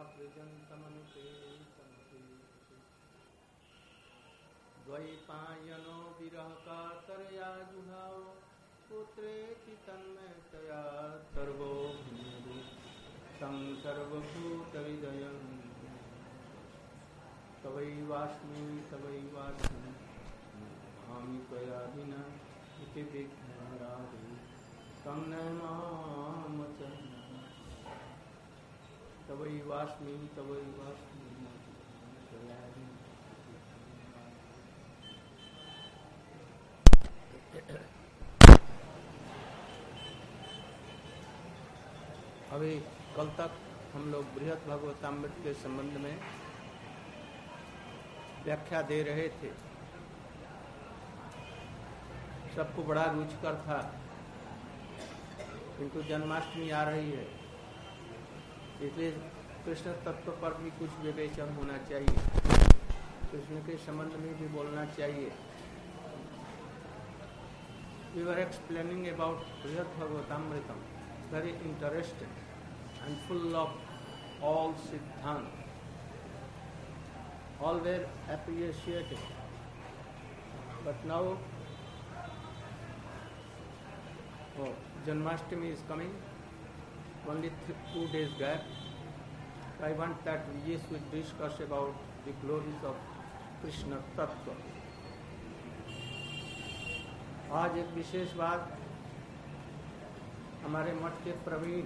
द्वैपायनो विरह कातरया जुहाव पुत्रेति तन्मयतया सर्वोऽभिनेदु तं सर्वभूतहृदयं तवैवास्मि भामि त्वया विना इति विघ्नराधे तं नमामचरणं तवैवास्मि त्वया विना। अभी कल तक हम लोग बृहद भागवतामृत के संबंध में व्याख्या दे रहे थे। सबको बड़ा रुचिकर था, किंतु जन्माष्टमी आ रही है, इसलिए कृष्ण तत्व पर भी कुछ विवेचन होना चाहिए, कृष्ण के संबंध में भी बोलना चाहिए। We were explaining about Brihad Bhagavatamritam, very interesting and full of all siddhanta. All were appreciated. But now, Janmashtami is coming, only 2 days gap. I want that we should discuss about the glories of Krishna Tattva. आज एक विशेष बात, हमारे मठ के प्रवीण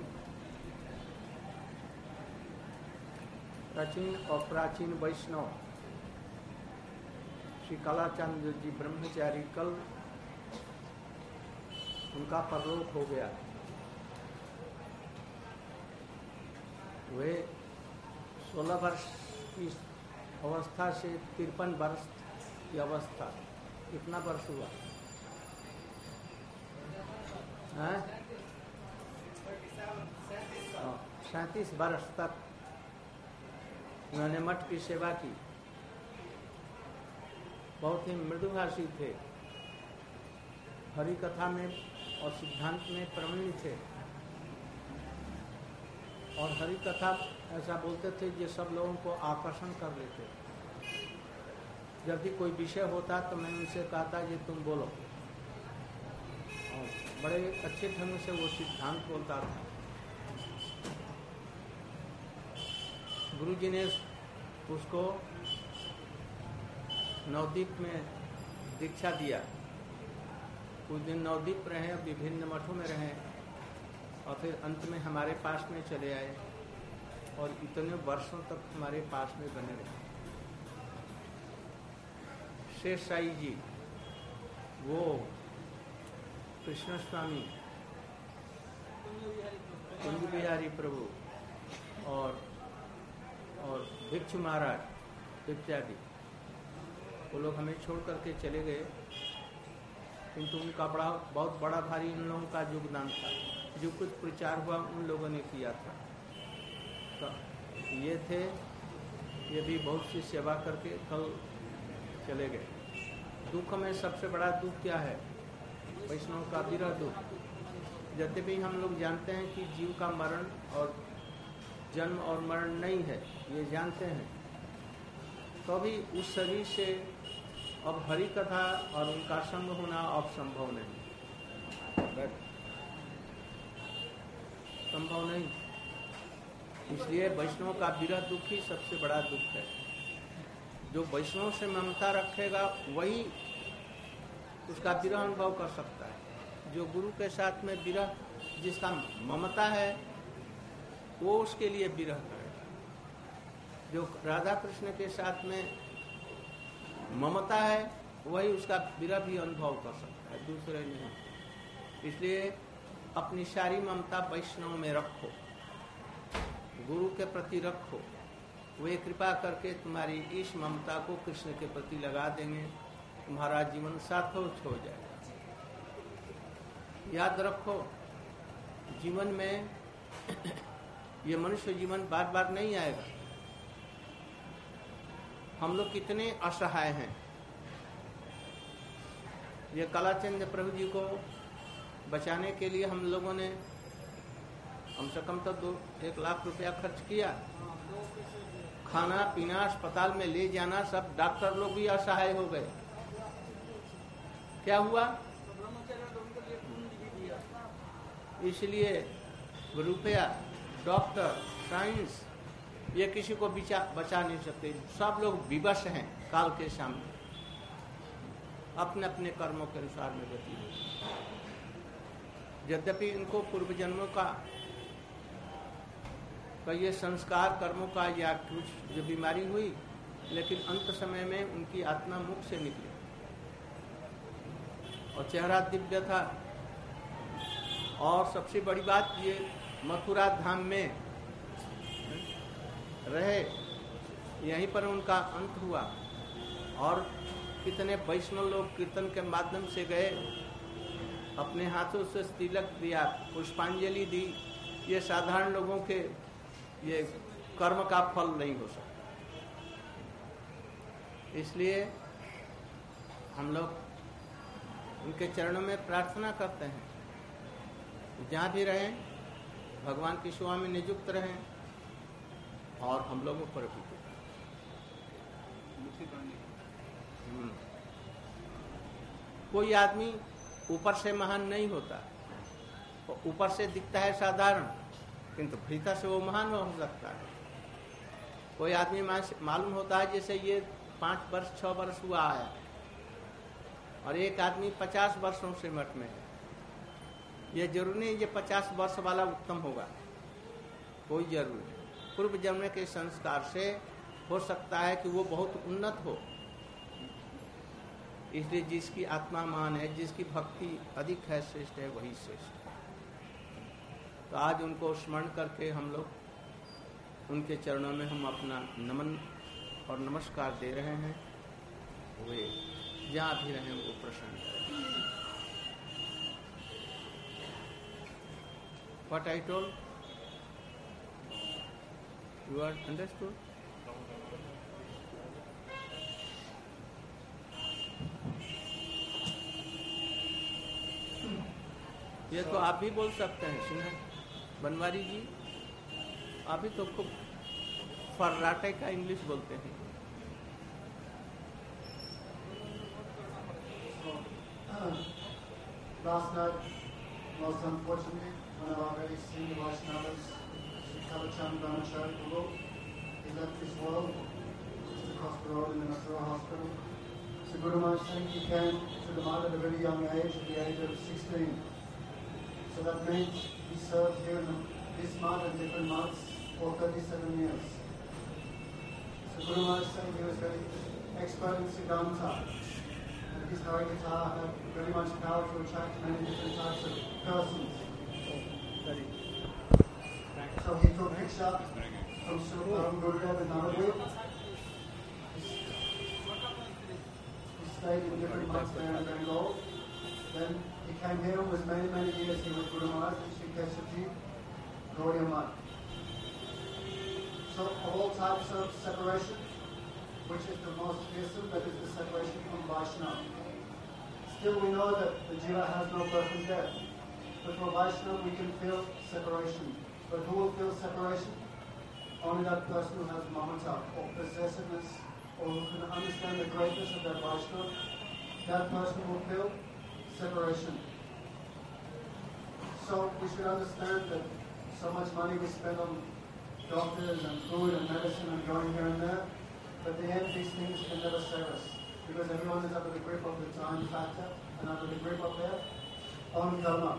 प्राचीन वैष्णव श्री कालाचंद्र जी ब्रह्मचारी कल उनका परलोक हो गया। वे 16 वर्ष की अवस्था से 53 वर्ष की अवस्था, कितना वर्ष हुआ? 37 वर्ष तक उन्होंने मठ की सेवा की। बहुत ही मृदुभाषी थे, हरि कथा में और सिद्धांत में प्रवीण थे, और हरि कथा ऐसा बोलते थे जो सब लोगों को आकर्षण कर लेते। जब भी कोई विषय होता तो मैं उनसे कहता कि तुम बोलो, और बड़े अच्छे ढंग से वो सिद्धांत बोलता था। गुरुजी ने उसको नवदीप में दीक्षा दिया। कुछ दिन नवदीप रहे, विभिन्न मठों में रहे, और फिर अंत में हमारे पास में चले आए, और इतने वर्षों तक हमारे पास में बने रहे। शेष साई जी, वो कृष्ण स्वामी, कुंज बिहारी प्रभु और भिक्षु महाराज इत्यादि, वो लोग हमें छोड़ करके चले गए, किंतु उनका बहुत बड़ा भारी उन लोगों का योगदान था। जो कुछ प्रचार हुआ उन लोगों ने किया था। तो ये थे, ये भी बहुत सी सेवा करके कल चले गए। दुख में सबसे बड़ा दुख क्या है? वैष्णव का विरह दुख। यद्यपि हम लोग जानते हैं कि जीव का मरण और जन्म और मरण नहीं है, ये जानते हैं, तो भी उस शरीर से अब हरि कथा और उनका संग होना अब संभव नहीं, संभव नहीं। इसलिए वैष्णव का विरह दुख ही सबसे बड़ा दुख है। जो वैष्णव से ममता रखेगा वही उसका विरह अनुभव कर सकता है। जो गुरु के साथ में विरह, जिसका ममता है, वो उसके लिए विरह करेगा। जो राधा कृष्ण के साथ में ममता है, वही उसका विरह भी अनुभव कर सकता है, दूसरे नहीं। इसलिए अपनी सारी ममता वैष्णव में रखो, गुरु के प्रति रखो, वे कृपा करके तुम्हारी इस ममता को कृष्ण के प्रति लगा देंगे, तुम्हारा जीवन सार्थक हो जाएगा। याद रखो, जीवन में ये मनुष्य जीवन बार बार नहीं आएगा। हम लोग कितने असहाय हैं। ये कालाचंद प्रभु जी को बचाने के लिए हम लोगों ने कम से कम तो 1 लाख रुपया खर्च किया। खाना पीना, अस्पताल में ले जाना, सब डॉक्टर लोग भी असहाय हो गए। क्या हुआ? इसलिए रुपया, डॉक्टर, साइंस ये किसी को बचा नहीं सकते। सब लोग विवश हैं काल के सामने, अपने अपने कर्मों के अनुसार में गति होती। यद्यपि इनको पूर्व जन्मों का ये संस्कार कर्मों का या कुछ जो बीमारी हुई, लेकिन अंत समय में उनकी आत्मा मुख से निकली और चेहरा दिव्य था। और सबसे बड़ी बात, ये मथुरा धाम में रहे, यहीं पर उनका अंत हुआ। और कितने वैष्णव लोग कीर्तन के माध्यम से गए, अपने हाथों से तिलक दिया, पुष्पांजलि दी। ये साधारण लोगों के ये कर्म का फल नहीं हो सकता। इसलिए हम लोग उनके चरणों में प्रार्थना करते हैं, जहाँ भी रहें भगवान की सेवा में नियुक्त रहें और हम लोगों पर भी। कोई आदमी ऊपर से महान नहीं होता, ऊपर से दिखता है साधारण, किंतु भीतर से वो महान हो सकता है। कोई आदमी मालूम होता है जैसे ये 5 वर्ष 6 वर्ष हुआ आया, और एक आदमी 50 वर्षों से मठ में है। ये जरूरी नहीं ये 50 वर्ष वाला उत्तम होगा, कोई जरूरी नहीं। पूर्व जन्म के संस्कार से हो सकता है कि वो बहुत उन्नत हो। इसलिए जिसकी आत्मा मान है, जिसकी भक्ति अधिक है, श्रेष्ठ है, वही श्रेष्ठ है। तो आज उनको स्मरण करके हम लोग उनके चरणों में हम अपना नमन और नमस्कार दे रहे हैं। वे जहाँ भी रहें वो प्रसन्न करें। What I told? You are understood? ये तो आप भी बोल सकते हैं सिन्हा बनवारी जी, आप भी तो खूब फर्राटे का इंग्लिश बोलते हैं। Last night, most unfortunately, one of our very senior Vaishnavas, Kavachand Brahmachari Guru, he left this world just across the road in the Nasura hospital. So Guru Maharaj Singh, he came to the mart at a very young age, at the age of 16. So that means he served here in this mart and different marts for 37 years. So Guru Maharaj Singh, he was very expert in Siddhanta. And his Hari Guitar had very much power to attract many different types of persons. So he took Diksha from Sri Gurudev in Navadvip. He stayed in different months there in Bengal. Then he came here and was many, many years here with Guru Maharaj and Sri Keshavji, Gaudiya Math. So of all types of separation, which is the most fearsome, that is the separation from Vaishnava. Still we know that the jiva has no birth and death. But for Vaishnava we can feel separation. But who will feel separation? Only that person who has mamata, or possessiveness, or who can understand the greatness of that Vaishnava. That person will feel separation. So we should understand that so much money we spend on doctors and food and medicine and going here and there, but at the end these things can never save us, because everyone is under the grip of the time factor and under the grip of their own karma.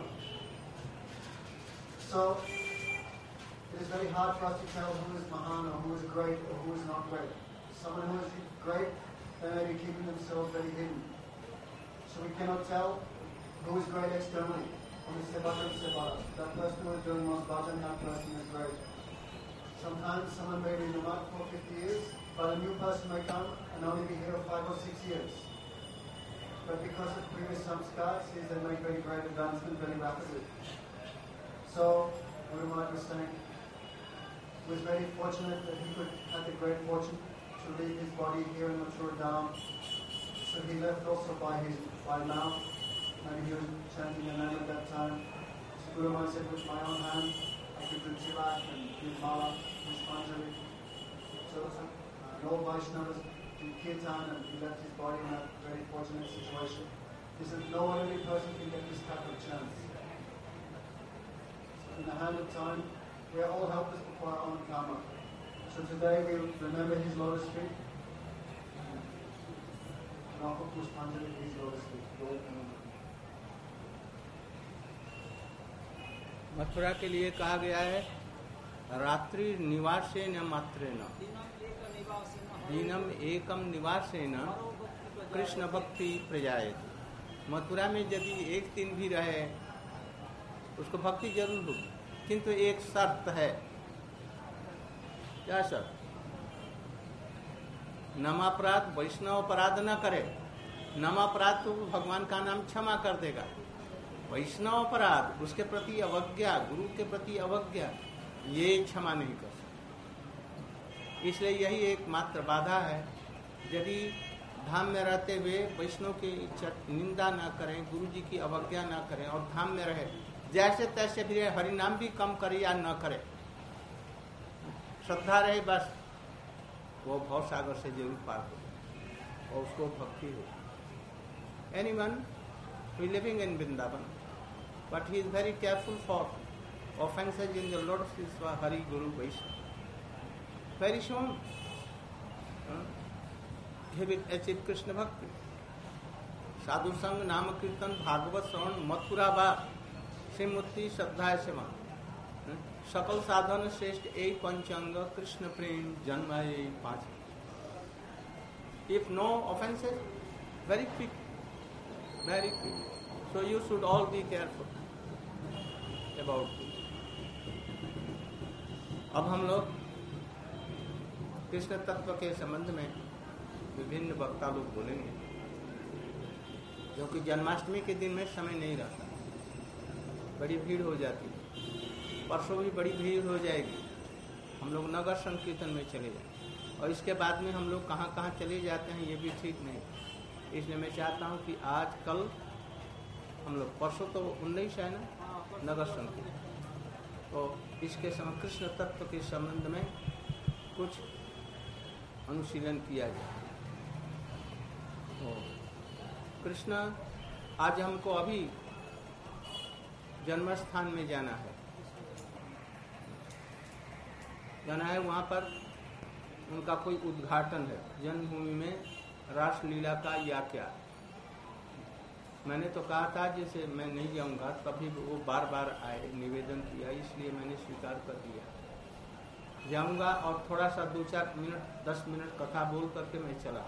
So it is very hard for us to tell who is Mahan or who is great or who is not great. Someone who is great, they may be keeping themselves very hidden. So we cannot tell who is great externally. Only Sevaka and Sevaka. That person who is doing most bhajan, that person is great. Sometimes someone may be in the mud for 50 years, but a new person may come and only be here 5 or 6 years. But because of previous samskars, they make very great advancement very rapidly. So, Guru Maharaj was saying, he was very fortunate that he could have the great fortune to leave his body here in Mathura Dham. So he left also by mouth. Maybe he was chanting the name at that time. So Guru Maharaj said, with my own hand, I could do tilak and give mala, Pushpanjali. chosen. And all Vaishnavas do kirtan, and he left his body in that very fortunate situation. This is no ordinary person can get this type of chance. So in the hand of time, we are all helpless before our own karma. So today we remember his lotus feet and offer Pushpanjali to his lotus feet. Mathura के लिए कहा गया है रात्रि निवासेन मात्रेण दीनम एकम निवासेन कृष्ण भक्ति प्रजायते। मथुरा में यदि एक दिन भी रहे उसको भक्ति जरूर होगी, किंतु एक शर्त है। क्या शर्त? नमापराध वैष्णव अपराध न करे। नमापराध तो भगवान का नाम क्षमा कर देगा, वैष्णव अपराध उसके प्रति अवज्ञा, गुरु के प्रति अवज्ञा, ये क्षमा नहीं कर सकते। इसलिए यही एकमात्र बाधा है। यदि धाम में रहते हुए वैष्णव की निंदा न करें, गुरु जी की अवज्ञा न करें और धाम में रहे, जैसे तैसे भी हरिनाम भी कम करे या न करे, श्रद्धा रहे, बस वो भव सागर से जरूर पार हो और उसको भक्ति हो। Anyone who is living in Vrindavan, but he is very careful for offences in the Lord's Hari Guru Vaishnava. Very soon he will achieve Krishna Bhakti. Sadhu Sang, Nama Kirtan, Bhagavad Shravan, Mathura Bhaag, Srimurti Shraddha Seva. सकल साधन श्रेष्ठ एक पंचांग कृष्ण प्रेम जन्म ये पांच। If no offenses, very quick, very quick. So you should all be careful about this. अब हम लोग कृष्ण तत्व के संबंध में विभिन्न वक्ता लोग बोलेंगे, क्योंकि जन्माष्टमी के दिन में समय नहीं रहता, बड़ी भीड़ हो जाती है। परसों भी बड़ी भीड़ हो जाएगी, हम लोग नगर संकीर्तन में चले जाएंगे और इसके बाद में हम लोग कहाँ कहाँ चले जाते हैं ये भी ठीक नहीं। इसलिए मैं चाहता हूँ कि आज कल हम लोग, परसों तो 19 है ना नगर संकीर्तन, तो इसके समय कृष्ण तत्व के संबंध में कुछ अनुशीलन किया जाए। तो कृष्ण आज हमको अभी जन्म स्थान में जाना है, वहाँ पर उनका कोई उद्घाटन है जन्मभूमि में रासलीला का या क्या। मैंने तो कहा था जैसे मैं नहीं जाऊंगा, तभी वो बार बार आए, निवेदन किया, इसलिए मैंने स्वीकार कर दिया। जाऊंगा और थोड़ा सा 2-4 मिनट 10 मिनट कथा बोल करके मैं चला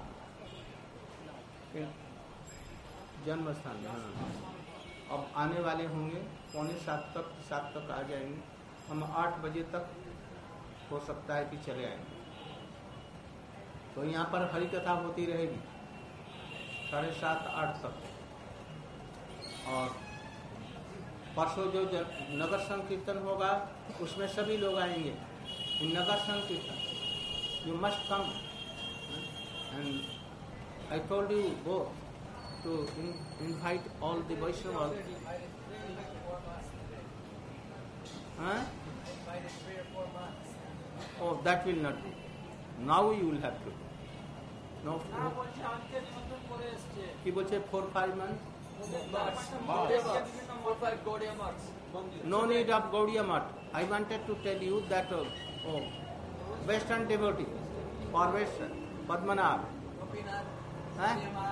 जन्म स्थान। अब आने वाले होंगे 6:45 तक आ जाएंगे, हम 8 बजे तक हो सकता है कि चले आएंगे। तो यहाँ पर हरि कथा होती रहेगी 7:30-8 तक। और परसों जो नगर संकीर्तन होगा उसमें सभी लोग आएंगे। इन नगर संकीर्तन you must come, and I told you both to invite all the Vaishnavas. Huh? Oh, that will not do. Now you will have to do. No. কি বলছে 4-5 months? No need of Gaudiya Math. I wanted to tell you that Western devotee or Western Padmanabh. Huh?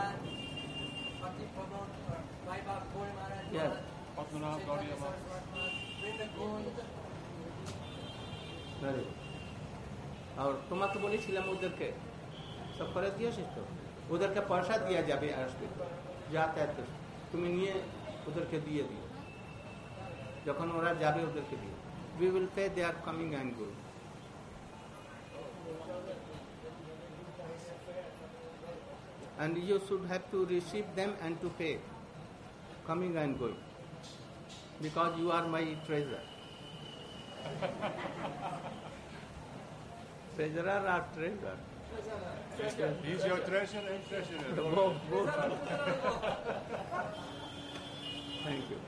Yes. और তোমাকে বলেছিলাম ওদেরকে সব করে দিয়েছিস তো, ওদেরকে পয়সা দিয়া যাবে আসবে যাতায়াত, তুমি নিয়ে ওদেরকে দিয়ে দিও, যখন ওরা যাবে ওদেরকে দিও। We will pay their coming and going. And you should have to receive them and to pay coming and going, because you are my treasure. Treasurer or treasure? He's your treasure and treasurer. Both. Thank you.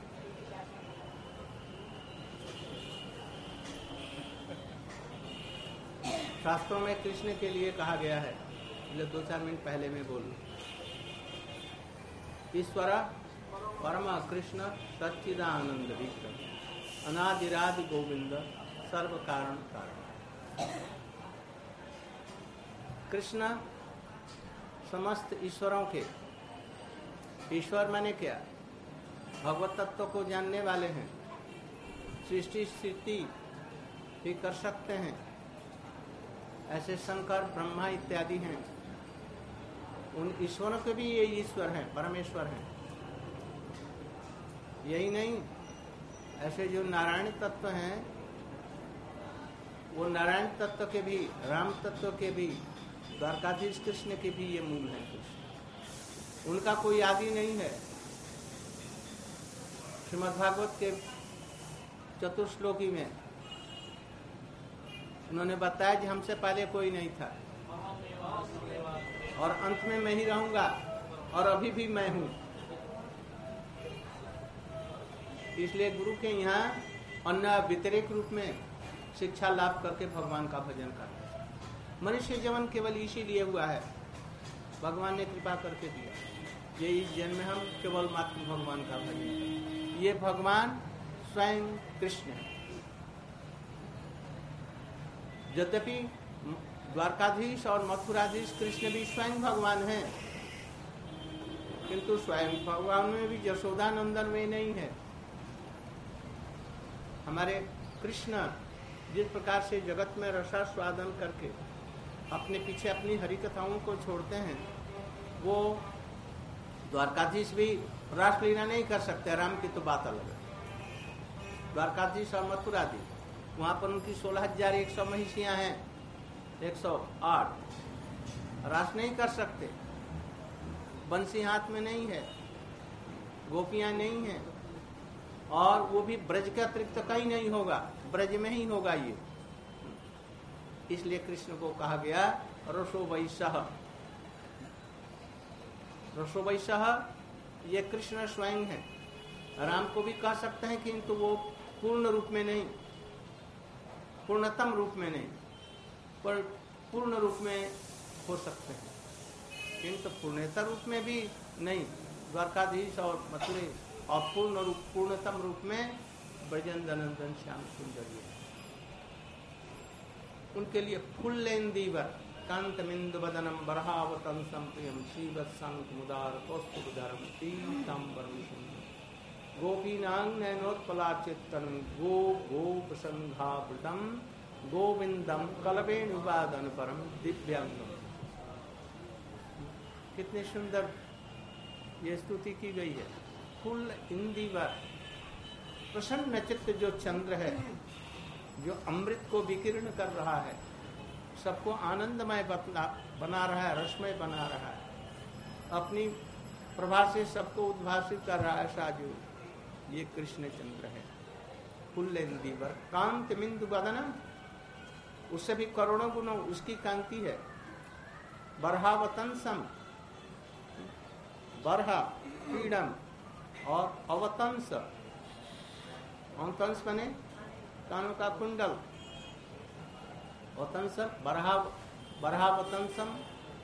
शास्त्रों में कृष्ण के लिए कहा गया है, इसलिए 2-4 minute पहले मैं बोलूं। ईश्वर परम कृष्ण सच्चिदानंद विग्रह अनादिरादि गोविंद सर्व कारण कारण। कृष्ण समस्त ईश्वरों के, ईश्वर माने क्या, भगवत तत्व को जानने वाले हैं, सृष्टि स्थिति भी कर सकते हैं, ऐसे शंकर ब्रह्मा इत्यादि हैं। उन ईश्वरों के भी ये ईश्वर हैं, परमेश्वर हैं। यही नहीं, ऐसे जो नारायण तत्व हैं, वो नारायण तत्व के भी, राम तत्व के भी, द्वारकाधीश कृष्ण के भी ये मूल हैं कृष्ण। उनका कोई आदि नहीं है। श्रीमद्भागवत के चतुर्श्लोकी में उन्होंने बताया कि हमसे पहले कोई नहीं था और अंत में मैं ही रहूंगा और अभी भी मैं हूं। इसलिए गुरु के यहाँ अन्य व्यतिरेक रूप में शिक्षा लाभ करके भगवान का भजन करते हैं। मनुष्य जीवन केवल इसीलिए हुआ है, भगवान ने कृपा करके दिया। ये इस जन्म में हम केवल मात्र भगवान का भजन करें। ये भगवान स्वयं कृष्ण है। यद्यपि द्वारकाधीश और मथुराधीश कृष्ण भी स्वयं भगवान हैं, किंतु स्वयं भगवान में भी यशोदा नंदन में नहीं है। हमारे कृष्ण जिस प्रकार से जगत में रसास्वादन करके अपने पीछे अपनी हरि कथाओं को छोड़ते हैं, वो द्वारकाधीश भी रासलीला नहीं कर सकते। राम की तो बात अलग है। द्वारकाधीश और मथुराधीश, वहां पर उनकी 16,100 महिषियां हैं, 108 रास नहीं कर सकते। बंसी हाथ में नहीं है, गोपियां नहीं है, और वो भी ब्रज के अतिरिक्त कहीं नहीं होगा, ब्रज में ही होगा ये। इसलिए कृष्ण को कहा गया रसो वैसह। रसो वैसह ये कृष्ण स्वयं है। राम को भी कह सकते हैं, किंतु वो पूर्ण रूप में नहीं, पूर्णतम रूप में नहीं, पर पूर्ण रूप में हो सकते हैं, किंतु पूर्णतम रूप में भी नहीं। द्वारकाधीश और मथुरे और पूर्णतम रूप में ब्रजनंदन श्याम सुंदर। उनके लिए फुल्लेन्दीवर कांतमिंदु बदनम बरहावतंसम प्रियम श्रीवत्संक मुदार कौस्तुभधरम पीतांबरम सुंदर गोपीनांग नयनोत्पलाचित्तन गो गोपसंघावृतम गोविंदम कलवेणुवादन परम दिव्यांगम। कितने सुंदर ये स्तुति की गई है। फुल इंदिवर, प्रसन्न चित्त जो चंद्र है, जो अमृत को विकीर्ण कर रहा है, सबको आनंदमय बना रहा है, रसमय बना रहा है, अपनी प्रभा से सबको उद्भासित कर रहा है साजू, ये कृष्ण चंद्र है। फुल्लेन्दीवर कांतिमिंदु बदनम, उससे भी करोड़ों गुणों उसकी कांति है। बरहावतंसम, बरहा पीड़म और अवतंस, अवतंस बने कानों का कुंडल, वतंस बरहावतंसम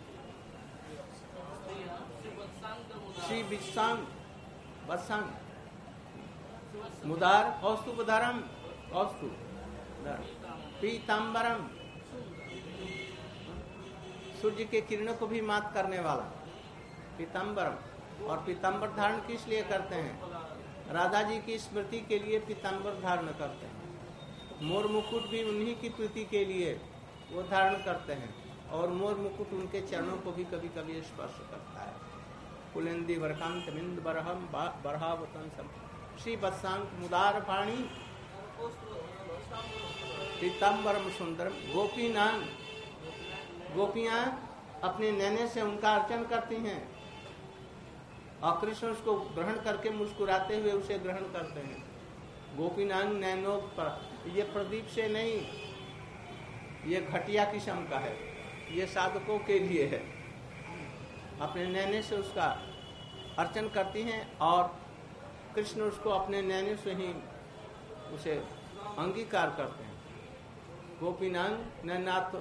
श्री विशांग वत्सांग मुदार कौस्तुभधरम कौस्तुभ पीतांबरम, सूर्य के किरणों को भी मात करने वाला पीतांबरम। और पीतांबर धारण किस लिए करते हैं? राधा जी की स्मृति के लिए पीतांबर धारण करते हैं। मोर मुकुट भी उन्हीं की प्रीति के लिए वो धारण करते हैं, और मोर मुकुट उनके चरणों को भी कभी कभी स्पर्श करता है। कुलेंदी वरकांत मिंद बरहम बरहावतंसम श्री वत्सांक मुदार पाणी पीतांबरम सुंदरम। गोपीनांग, गोपियां अपने नैने से उनका अर्चन करती हैं, और कृष्ण उसको ग्रहण करके मुस्कुराते हुए उसे ग्रहण करते हैं। गोपीनांग नैनो पर, ये प्रदीप से नहीं, ये घटिया किस्म का है, ये साधकों के लिए है। अपने नैने से उसका अर्चन करती हैं, और कृष्ण उसको अपने नैने से ही उसे अंगीकार करते हैं। गोपीनांग नाथ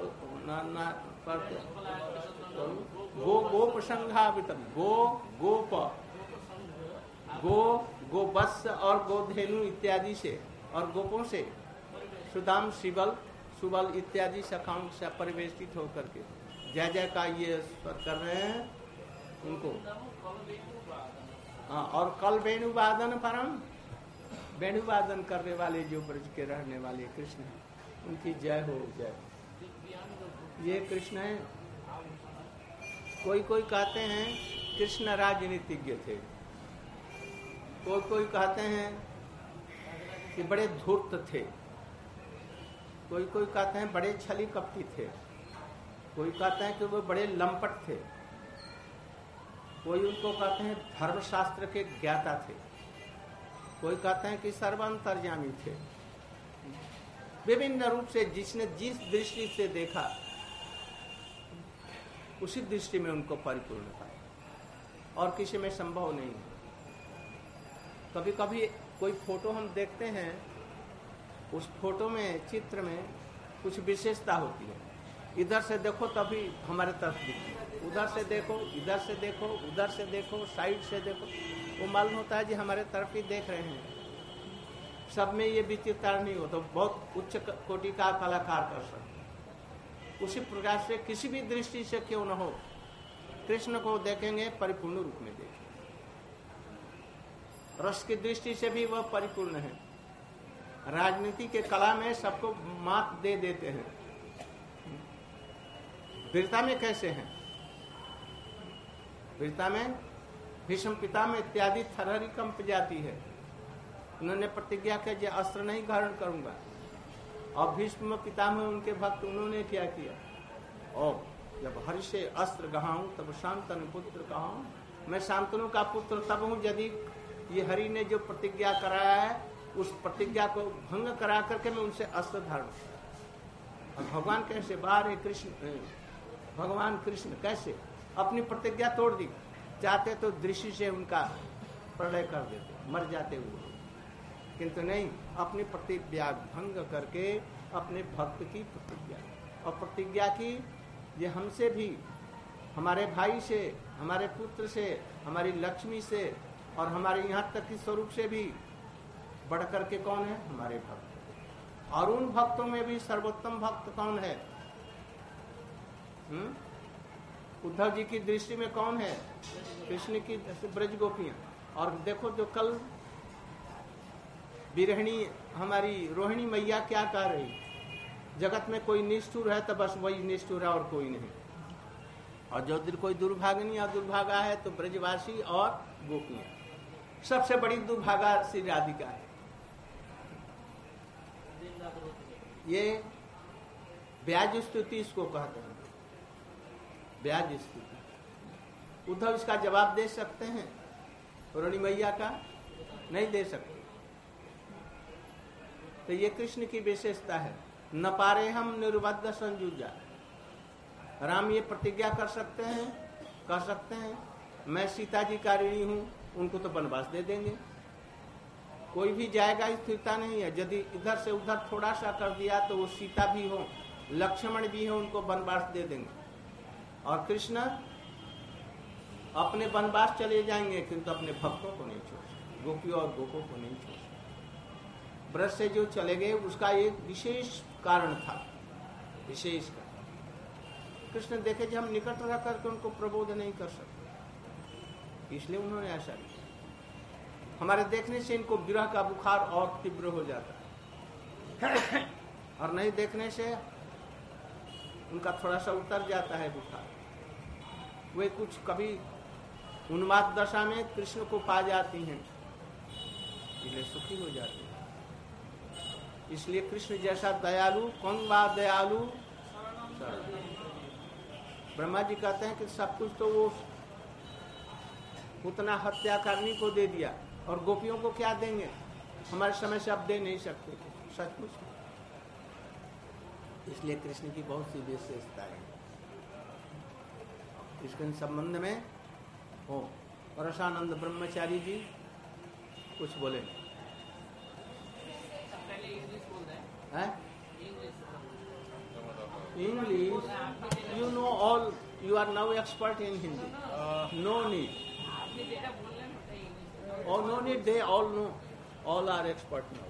गो गोप संघावित गो गोप गो गोवत्स और गोधेनु इत्यादि से और गोपों से सुदाम सुबल इत्यादि शाखाओं से परिवेष्टित होकर के जय जय का ये स्वर कर रहे हैं उनको। और कल वेणुवादन परम वेणुवादन करने वाले जो ब्रज के रहने वाले कृष्ण हैं उनकी जय हो जय। ये कृष्ण है। कोई कहते हैं कृष्ण राजनीतिज्ञ थे, कोई कहते हैं कि बड़े धूर्त थे, कोई कहते हैं बड़े छली कपटी थे, कोई कहते हैं कि वो बड़े लंपट थे, कोई उनको कहते हैं धर्मशास्त्र के ज्ञाता थे, कोई कहते हैं कि सर्वांतर्यामी थे। विभिन्न रूप से जिसने जिस दृष्टि से देखा उसी दृष्टि में उनको परिपूर्ण था और किसी में संभव नहीं। कभी कभी कोई फोटो हम देखते हैं, उस फोटो में चित्र में कुछ विशेषता होती है। इधर से देखो तभी हमारे तरफ दिखती है, उधर से देखो, इधर से देखो, उधर से देखो, साइड से देखो, वो मालूम होता है जी हमारे तरफ ही देख रहे हैं। सब में ये विचित्रता नहीं हो तो बहुत उच्च कोटि का कलाकार कर सकते। उसी प्रकार से किसी भी दृष्टि से क्यों न हो, कृष्ण को देखेंगे परिपूर्ण रूप में देखेंगे। रस की दृष्टि से भी वह परिपूर्ण है। राजनीति के कला में सबको मात दे देते हैं। वीरता में कैसे हैं? वीरता में भीष्म पितामह इत्यादि थरहरी कंप जाती है। उन्होंने प्रतिज्ञा किया कि अस्त्र नहीं धारण करूंगा, और भीष्म पितामह उनके भक्त उन्होंने क्या किया, और जब हरि से अस्त्र गहाऊं तब शांतनु पुत्र कहाऊं। मैं शांतनु का पुत्र तब हूं यदि ये हरि ने जो प्रतिज्ञा कराया है उस प्रतिज्ञा को भंग करा करके मैं उनसे अस्त्र धारण। और भगवान कैसे बाहर कृष्ण, भगवान कृष्ण कैसे अपनी प्रतिज्ञा तोड़ दी, चाहते तो दृष्टि से उनका प्रलय कर देते, मर जाते हुए, किंतु नहीं, अपनी प्रतिज्ञा भंग करके अपने भक्त की प्रतिज्ञा, और प्रतिज्ञा की ये हमसे भी, हमारे भाई से, हमारे पुत्र से, हमारी लक्ष्मी से, और हमारे यहाँ तक की स्वरूप से भी बढ़ करके कौन है? हमारे भक्त। और उन भक्तों में भी सर्वोत्तम भक्त कौन है? उद्धव जी की दृष्टि में कौन है? कृष्ण की ब्रज गोपियां। और देखो जो कल बिरहणी हमारी रोहिणी मैया क्या कह रही, जगत में कोई निष्ठुर है तो बस वही निष्ठुर है और कोई नहीं, और जो कोई दुर्भागिनी या दुर्भागा है तो ब्रजवासी और गोपियां। सबसे बड़ी दुर्भागा श्री राधिका है। ये ब्याज स्तुति इसको कहते हैं, ब्याज स्तुति। उद्धव इसका जवाब दे सकते हैं, रोहिणी मैया का नहीं दे सकते। तो ये कृष्ण की विशेषता है। न पारे हम निर्बद्ध संजुजा। राम ये प्रतिज्ञा कर सकते हैं, कर सकते हैं, मैं सीता जी का ऋणी हूं, उनको तो वनवास दे देंगे, कोई भी जाएगा, स्थिरता नहीं है। यदि इधर से उधर थोड़ा सा कर दिया तो वो सीता भी हो, लक्ष्मण भी हो, उनको वनवास दे देंगे। और कृष्ण अपने वनवास चले जाएंगे किंतु अपने भक्तों को नहीं छोड़, गोपियों और गोपों को नहीं छोड़। ब्रज से जो चले गए उसका एक विशेष कारण था, विशेष कारण। कृष्ण देखे कि हम निकट रह करके उनको प्रबोध नहीं कर सकते, इसलिए उन्होंने ऐसा किया। हमारे देखने से इनको विरह का बुखार और तीव्र हो जाता है, और नहीं देखने से उनका थोड़ा सा उतर जाता है बुखार। वे कुछ कभी उन्माद दशा में कृष्ण को पा जाती हैं, इसलिए सुखी हो जाती है। इसलिए कृष्ण जैसा दयालु कौन बा दयालु? ब्रह्मा जी कहते हैं कि सब कुछ तो वो उतना हत्या करने को दे दिया, और गोपियों को क्या देंगे? हमारे समय से अब दे नहीं सकते, सचमुच। इसलिए कृष्ण की बहुत सी विशेषता है। इसके संबंध में हो रसानंद ब्रह्मचारी जी कुछ बोले हैं? English, you know all, you are now expert in Hindi. No need. Oh, no need, they all know. All are expert now.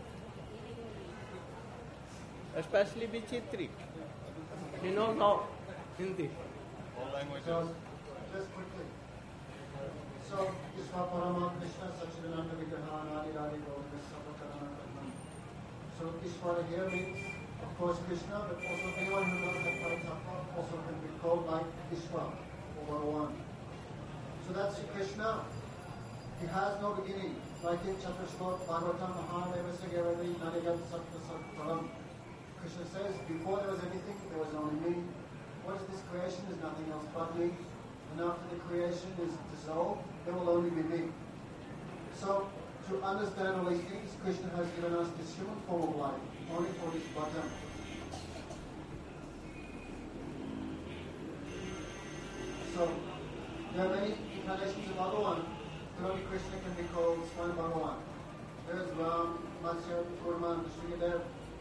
Especially Vichitri. He knows how Hindi. All languages. So, just quickly. So, Ishvara Krishna Sachidananda Vigraha Nadi Radi Govinda Sapakarana Katnam. So, Ishvara here means, of course, Krishna, but also anyone who knows that Paratattva also can be called like Ishvara or Bhagavan. So that's Krishna. He has no beginning. Like in Chapter Shlok, Bhagavatam Mahaneva Sagarani Nadigat Sattva Sattvaram. Krishna says, before there was anything, there was only me. What is this creation? Is nothing else but me. And after the creation is dissolved, there will only be me. So, to understand all these things, Krishna has given us this human form of life, only for this bhajan. So, there are many incarnations of Bhagavan, but only Krishna can be called Swami Bhagavan. There is Ram, Matsya, Kurman, Srigadev.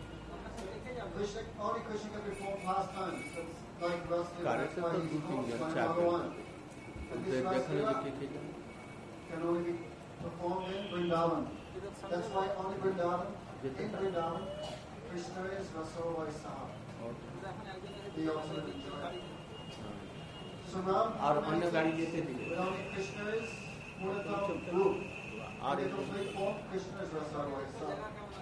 Only Krishna can perform pastimes. That's like Rasila, that's why he's called Swami Bhagavan. And this Rasila can only be performed in Vrindavan. That's why only Vrindavan, in Vrindavan, Krishna is Raso Vaisaha. He also enjoys. So Ram, but only Krishna is Murata Guru. In the complete form, Krishna is Rasa Vaisaha.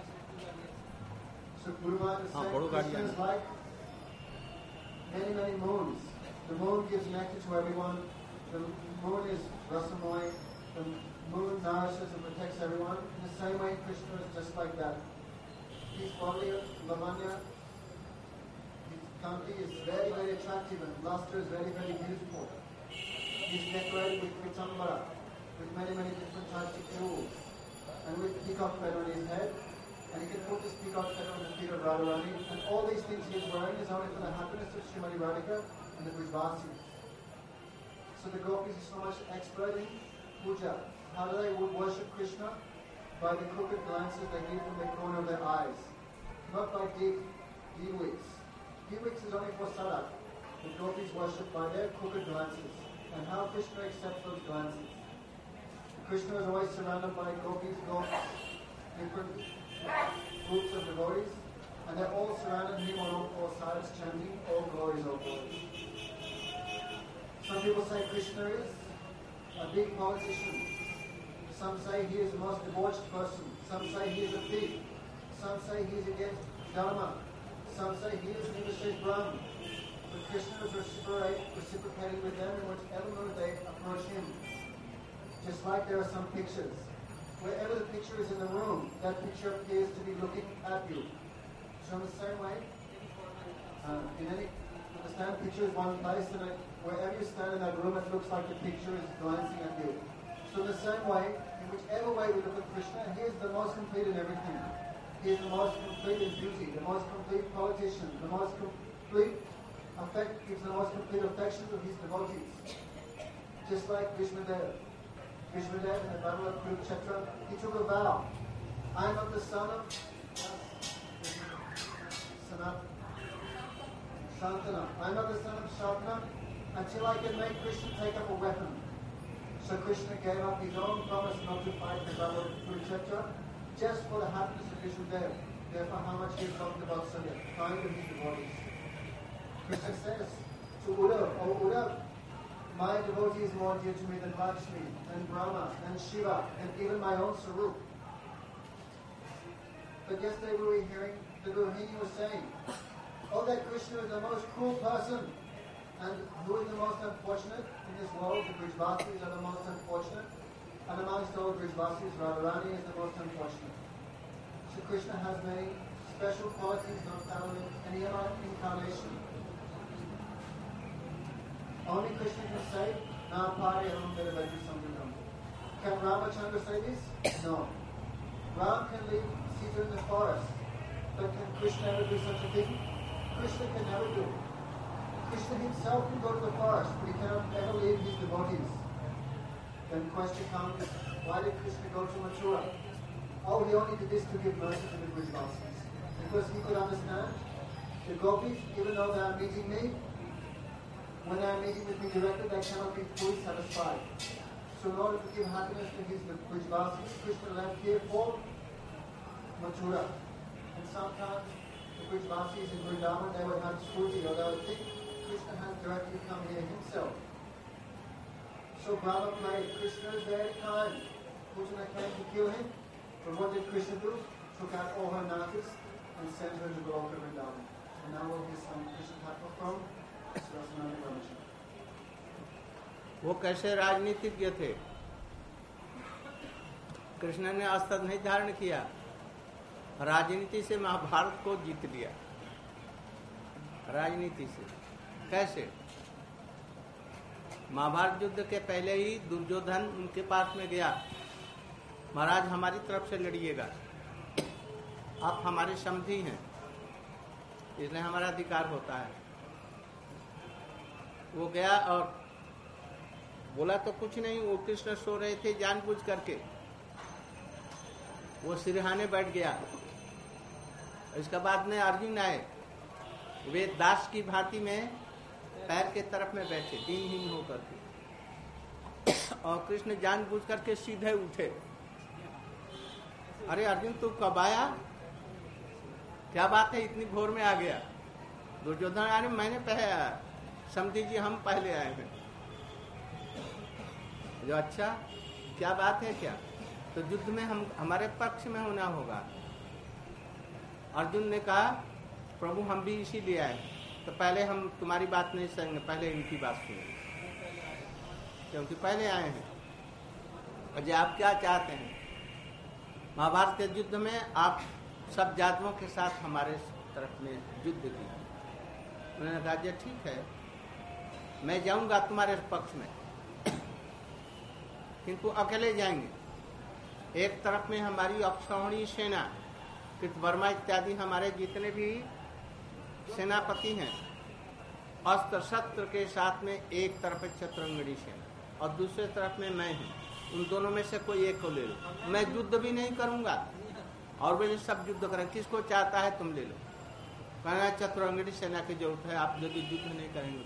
So Guru Maharaj said, Krishna is like many, many moons. The moon gives nectar to everyone. The moon is Rasamai. The moon nourishes and protects everyone. In the same way, Krishna is just like that. His body, Lavanya, his country is very, very attractive and luster is very, very beautiful. He's decorated with Pitambara, with many, many different types of jewels. And with peacock feather on his head. And he can put this peacock feather on the feet of Radharani. And all these things he is wearing is only for the happiness of Srimati Radhika and the Brijvasis. So the gopis are so much expert in puja. How do they worship Krishna? By the crooked glances they give from the corner of their eyes. Not by deep wigs. Deep wigs is only for sadhak. The gopis worship by their crooked glances. And how Krishna accepts those glances. Krishna is always surrounded by gopis, different groups of devotees, and they're all surrounding him on all four sides, chanting, all glories, all glories. Some people say Krishna is a big politician. Some say he is the most debauched person. Some say he is a thief. Some say he is against Dharma. Some say he is Nivashesh Brahman. But Krishna is reciprocating with them in whichever mood they approach him. Just like there are some pictures. Wherever the picture is in the room, that picture appears to be looking at you. So in the same way, picture is one place, and wherever you stand in that room, it looks like the picture is glancing at you. So in the same way, in whichever way we look at Krishna, he is the most complete in everything. He is the most complete in beauty, the most complete politician, the most complete gives the most complete affection to his devotees. Just like Vishnudev. Vishnudev in the Battle of Kurukshetra, he took a vow. I am not the son of Shantana. I am not the son of Shantana until I can make Krishna take up a weapon. So Krishna gave up his own promise not to fight the Battle of Kurukshetra just for the happiness of Vishnudev. Therefore, how much he talked about Sanya, kind of his devotees. Krishna says to Uddhav, "Oh Uddhav, my devotee is more dear to me than Lakshmi, than Brahma, than Shiva, and even my own Sarup." But yesterday we were hearing the Rohini was saying, "Oh, that Krishna is the most cruel person, and who is the most unfortunate in this world? The Brijvasis are the most unfortunate, and amongst all Brijvasis, Radharani is the most unfortunate." So Krishna has many special qualities not found in any other incarnation. Only Krishna can say, "Na pari aham vedavati samvidam." Can Ramachandra say this? No. Ram can leave Sita in the forest, but can Krishna ever do such a thing? Krishna can never do. Krishna himself can go to the forest, but he cannot ever leave his devotees. Then the question comes, why did Krishna go to Mathura? Oh, he only did this to give mercy to the Brijvasis. Because he could understand The gopis, even though they are meeting me, when they are meeting with me directly, they cannot be fully satisfied. So in order to give happiness to the Brijvasis, Krishna left here for Mathura. And sometimes the Brijvasis in Vrindavan, they would have Shruti, or they would think Krishna has directly come here himself. So Brahma prayed, Krishna is very kind. Putana came to kill him. But what did Krishna do? Took out all her natas and sent her to Goloka Vrindavan. And now we'll hear some Krishna Tattva from Surasananda Brahmacharya. वो कैसे राजनीतिज्ञ थे? कृष्ण ने अस्त्र नहीं धारण किया, राजनीति से महाभारत को जीत लिया। राजनीति से कैसे? महाभारत युद्ध के पहले ही दुर्योधन उनके पास में गया, महाराज हमारी तरफ से लड़िएगा, आप हमारे समधी हैं, इसलिए हमारा अधिकार होता है। वो गया और बोला तो कुछ नहीं, वो कृष्ण सो रहे थे जानबूझ करके, वो सिरहाने बैठ गया। इसके बाद में अर्जुन आए, वे दास की भांति में पैर के तरफ में बैठे दीनहीन होकर के, और कृष्ण जानबूझ करके सीधे उठे। अरे अर्जुन तू कब आया, क्या बात है इतनी भोर में आ गया? दुर्योधन अरे मैंने पहले आया, समझी जी हम पहले आए हैं। जो अच्छा क्या बात है क्या? तो युद्ध में हम हमारे पक्ष में होना होगा। अर्जुन ने कहा प्रभु हम भी इसीलिए आए, तो पहले हम तुम्हारी बात नहीं सुनेंगे, पहले इनकी बात सुनेंगे, क्योंकि पहले आए हैं। और जी आप क्या चाहते हैं? महाभारत के युद्ध में आप सब जातियों के साथ हमारे तरफ में युद्ध की। उन्होंने कहा जी ठीक है, मैं जाऊंगा तुम्हारे पक्ष में, किंतु अकेले जाएंगे। एक तरफ में हमारी अक्षौहिणी सेना, कृतवर्मा इत्यादि हमारे जितने भी सेनापति हैं, अस्त्र शस्त्र के साथ में एक तरफ है चतुरंगड़ी सेना और दूसरे तरफ में मैं हूँ, उन दोनों में से कोई एक को ले लो। मैं युद्ध भी नहीं करूंगा और वे सब युद्ध करें, किसको चाहता है तुम ले लो। कहना चतुरंगड़ी सेना की जरूरत है, आप यदि युद्ध नहीं करेंगे।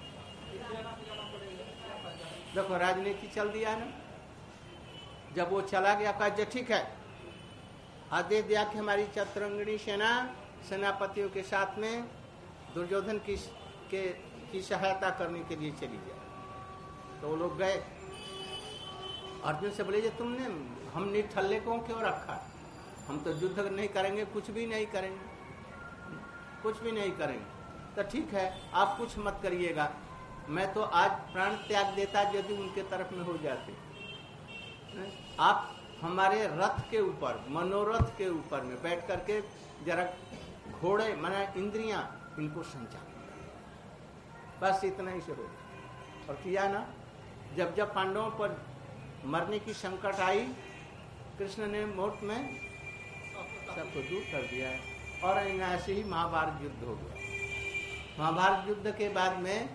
देखो राजनीति चल दिया है ना। जब वो चला गया कहा ठीक है, आदेश दिया कि हमारी चतुरंगिणी सेना सेनापतियों के साथ में दुर्योधन की सहायता करने के लिए चली गई। तो वो लोग गए, अर्जुन से बोले तुमने हम निठल्ले को क्यों रखा? हम तो युद्ध नहीं करेंगे, कुछ भी नहीं करेंगे, कुछ भी नहीं करेंगे। तो ठीक है आप कुछ मत करिएगा, मैं तो आज प्राण त्याग देता यदि उनके तरफ में हो जाते। आप हमारे रथ के ऊपर, मनोरथ के ऊपर में बैठ करके जरा घोड़े माना इंद्रियां इनको संचालन, बस इतना ही से हो। और किया ना, जब जब पांडवों पर मरने की संकट आई, कृष्ण ने मुहूर्त में सबको दूर कर दिया है। और ऐसे ही महाभारत युद्ध हो गया। महाभारत युद्ध के बाद में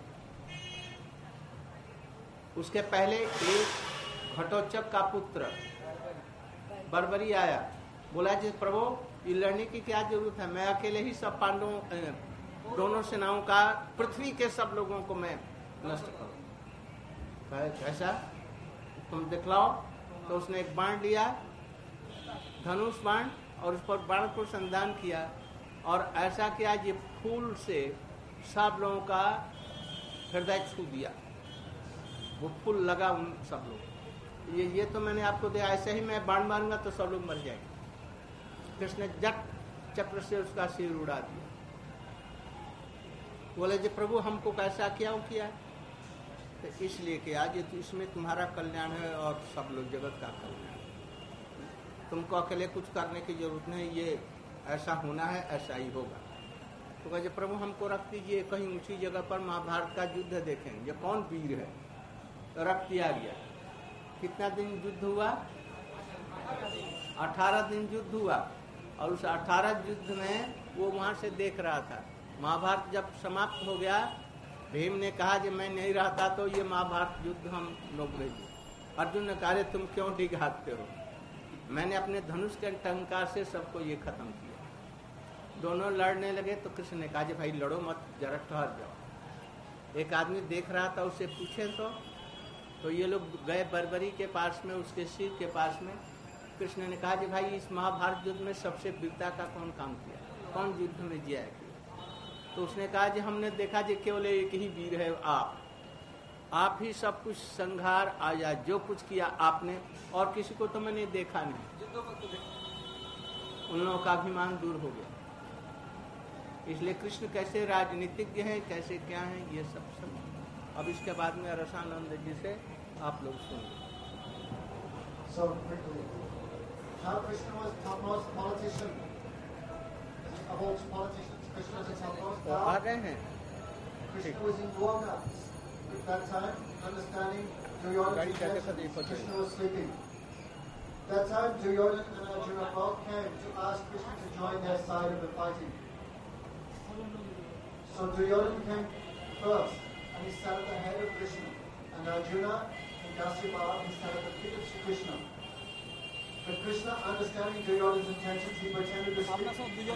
उसके पहले एक घटोत्कच का पुत्र बर्बरी आया, बोला जी प्रभु ये लड़ने की क्या जरूरत है, मैं अकेले ही सब पांडवों दोनों सेनाओं का, पृथ्वी के सब लोगों को मैं नष्ट करूं। कैसा तुम दिखलाओ। तो उसने एक बाण लिया, धनुष बाण, और उस पर बाण को संधान किया और ऐसा किया ये फूल से सब लोगों का हृदय छू दिया। वो फूल लगा उन सब लोग। ये तो मैंने आपको दिया, ऐसे ही मैं बाण मारूंगा तो सब लोग मर जाएंगे। कृष्ण जट चक्र से उसका सिर उड़ा दिया। बोले जी प्रभु हमको कैसा किया तो इसलिए कि आज तो इसमें तुम्हारा कल्याण है और सब लोग जगत का कल्याण है, तुमको अकेले कुछ करने की जरूरत नहीं, ये ऐसा होना है, ऐसा ही होगा। तो कहे प्रभु हमको रख दीजिए कहीं ऊंची जगह पर, महाभारत का युद्ध देखेंगे, ये कौन वीर है। तो रख दिया गया। कितना दिन युद्ध हुआ? 18 दिन युद्ध हुआ। और उस 18 युद्ध में वो वहां से देख रहा था। महाभारत जब समाप्त हो गया, भीम ने कहा कि मैं नहीं रहता तो ये महाभारत युद्ध हम लोग भेजे। अर्जुन ने कहा तुम क्यों डिघाते हो, मैंने अपने धनुष के टंकार से सबको ये खत्म किया। दोनों लड़ने लगे तो कृष्ण ने कहा, भाई लड़ो मत, जरा ठहर जाओ। एक आदमी देख रहा था, उससे पूछे तो ये लोग गए बर्बरी के पास में, उसके सिर के पास में। कृष्ण ने कहा कि भाई इस महाभारत युद्ध में सबसे वीरता का कौन काम किया, कौन युद्ध में जय किया? तो उसने कहा कि हमने देखा कि केवल एक ही वीर है, आप ही सब कुछ संहार आया, जो कुछ किया आपने, और किसी को तो मैंने देखा नहीं। उन लोगों का अभिमान दूर हो गया। इसलिए कृष्ण कैसे राजनीतिज्ञ हैं, कैसे क्या हैं, ये सब अब इसके बाद में रसानंद जी से आप लोग सुनिए। So quickly, how Krishna was topmost politician. Of all politicians, Krishna was the topmost. आ गए हैं। Krishna was in Dwarka at that time, understanding Duryodhana's intentions. Krishna was sleeping. That time, Duryodhana and Arjuna both came to ask Krishna to join their side of the fighting. So Duryodhana came first, and he sat at the head of Krishna. And Arjuna and Kasyapa, he sat at the feet of Krishna. But Krishna, understanding Duryodhana's intentions, he pretended to sleep.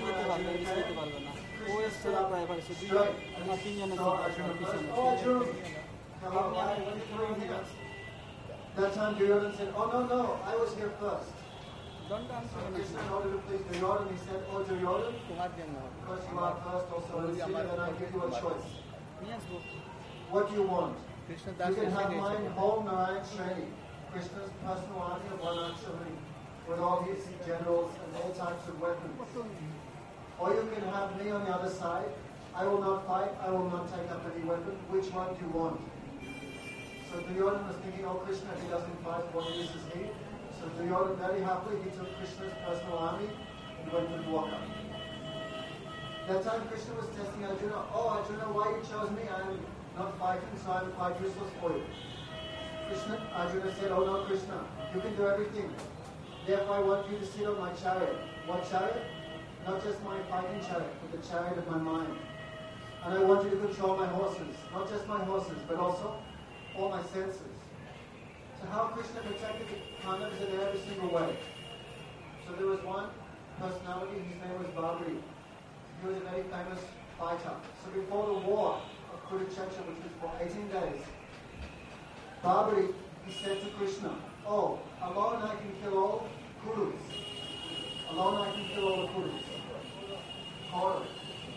Krishna stood up straight, and he saw Arjuna first. Oh, Arjuna! Hello, why are you doing here? That time Duryodhana said, oh no, I was here first. So Krishna, in order to please Duryodhana, he said, oh Duryodhana, because you are first also in the city, then I give you a choice. What do you want? You can have mine whole Narayan Shreni, Krishna's personal army of 1 lakh Shri, with all his generals and all types of weapons. Or you can have me on the other side. I will not fight, I will not take up any weapon. Which one do you want? So Duryodhana was thinking, oh Krishna, if he doesn't fight, what use is he? So Duryodhana very happily, he took Krishna's personal army and went to Dwarka. That time Krishna was testing Arjuna. Oh Arjuna, why you chose me? I am not fighting, so I am quite useless for you. Arjuna said, oh no Krishna, you can do everything. Therefore I want you to sit on my chariot. What chariot? Not just my fighting chariot, but the chariot of my mind. And I want you to control my horses. Not just my horses, but also all my senses. So how Krishna protected the Pandavas in every single way. So there was one personality, his name was Babri. He was a very famous fighter. So before the war of Kurukshetra, which was for 18 days, Babri, he said to Krishna, oh, alone I can kill all Kurus. Alone I can kill all the Kurus. So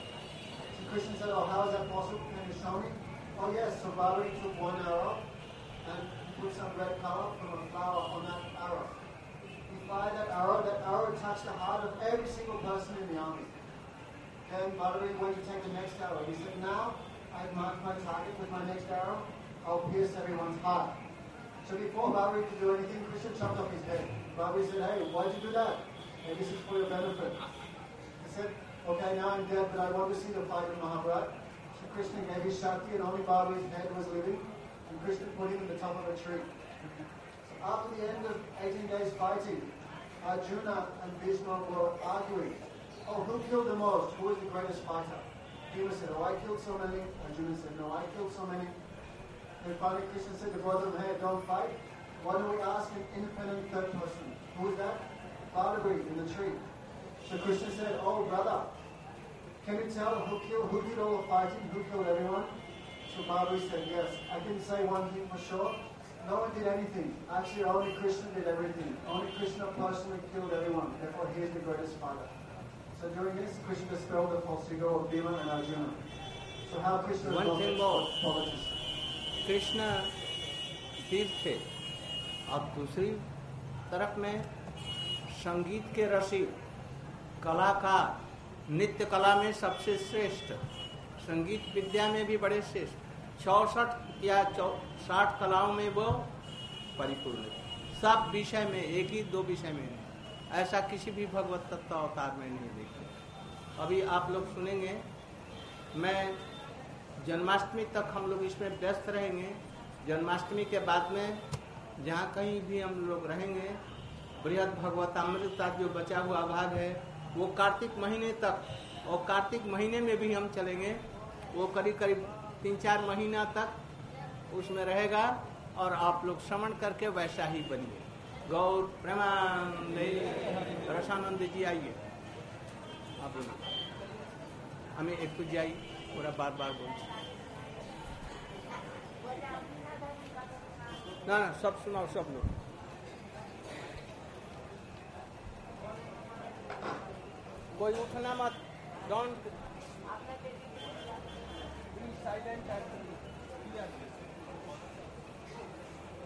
Krishna said, oh, how is that possible? Can you show me? Oh yes, so Babri took one arrow and put some red color from a flower on that arrow. He fired that arrow touched the heart of every single person in the army. Then Babri went to take the next arrow. He said, now I've marked my target with my next arrow, I'll pierce everyone's heart. So before Babri could do anything, Krishna chopped off his head. Babri said, hey, why'd you do that? Hey, this is for your benefit. He said, okay, now I'm dead, but I want to see the fight of Mahabharata. So Krishna gave his Shakti and only Babri's head was living, and Krishna put him in the top of a tree. So after the end of 18 days fighting, Arjuna and Bhishma were arguing. Oh, who killed the most? Who was the greatest fighter? Bhima said, oh, I killed so many. Arjuna said, no, I killed so many. Then finally Krishna said to both of them, hey, don't fight. Why don't we ask an independent third person? Who is that? Babri in the tree. So Krishna said, oh, brother, can you tell who did all the fighting? Who killed everyone? So Babri said, yes. I can say one thing for sure. No one did anything. Actually, only Krishna did everything. Only Krishna personally killed everyone. Therefore, he is the greatest fighter. So during this, Krishna dispelled the false ego of Bhima and Arjuna. So how Krishna was politics. Krishna वीर थे। अब दूसरी तरफ में संगीत के रसिक, कलाकार, नृत्य कला में सबसे श्रेष्ठ, संगीत विद्या में भी बड़े श्रेष्ठ, 64 या 60 कलाओं में वो परिपूर्ण है। सब विषय में, एक ही दो विषय में नहीं, ऐसा किसी भी भगवत तत्व अवतार में नहीं देखे। अभी आप लोग सुनेंगे। मैं जन्माष्टमी तक हम लोग इसमें व्यस्त रहेंगे। जन्माष्टमी के बाद में जहाँ कहीं भी हम लोग रहेंगे, बृहद भगवतामृता जो बचा हुआ भाग है वो कार्तिक महीने तक, और कार्तिक महीने में भी हम चलेंगे। वो करीब 3-4 महीना तक उसमें रहेगा और आप लोग श्रवण करके वैसा ही बनिए। गौर प्रेमानंद रसानंद जी आइए आप लोग। আমি একটু যাই, ওরা বারবার বলছে। না না, সব শোনাও, সব লোক। कोई उठना मत, डोंट